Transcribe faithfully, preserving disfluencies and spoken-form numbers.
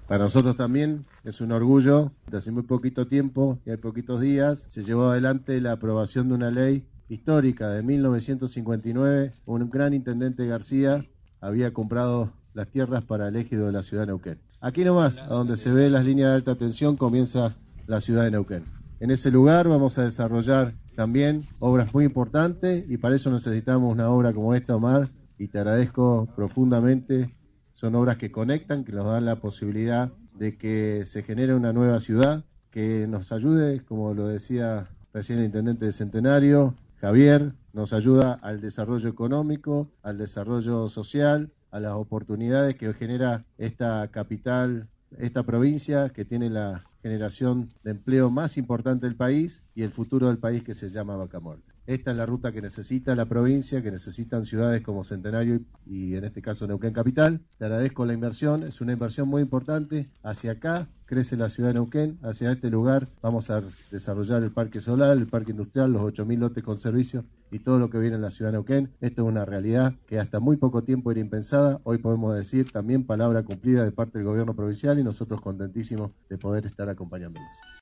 Para nosotros también es un orgullo. De hace muy poquito tiempo y hay poquitos días se llevó adelante la aprobación de una ley histórica de mil novecientos cincuenta y nueve. Un gran intendente García había comprado las tierras para el ejido de la ciudad de Neuquén. Aquí nomás, a donde se ve las líneas de alta tensión, comienza la ciudad de Neuquén. En ese lugar vamos a desarrollar también obras muy importantes y para eso necesitamos una obra como esta, Omar, y te agradezco profundamente. Son obras que conectan, que nos dan la posibilidad de que se genere una nueva ciudad, que nos ayude, como lo decía recién el intendente de Centenario, Javier, nos ayuda al desarrollo económico, al desarrollo social, a las oportunidades que genera esta capital, esta provincia que tiene la generación de empleo más importante del país y el futuro del país que se llama Vaca Muerta. Esta es la ruta que necesita la provincia, que necesitan ciudades como Centenario y, y en este caso Neuquén Capital. Te agradezco la inversión, es una inversión muy importante. Hacia acá crece la ciudad de Neuquén, hacia este lugar vamos a desarrollar el parque solar, el parque industrial, los ocho mil lotes con servicios y todo lo que viene en la ciudad de Neuquén. Esto es una realidad que hasta muy poco tiempo era impensada. Hoy podemos decir también palabra cumplida de parte del gobierno provincial y nosotros contentísimos de poder estar acompañándolos.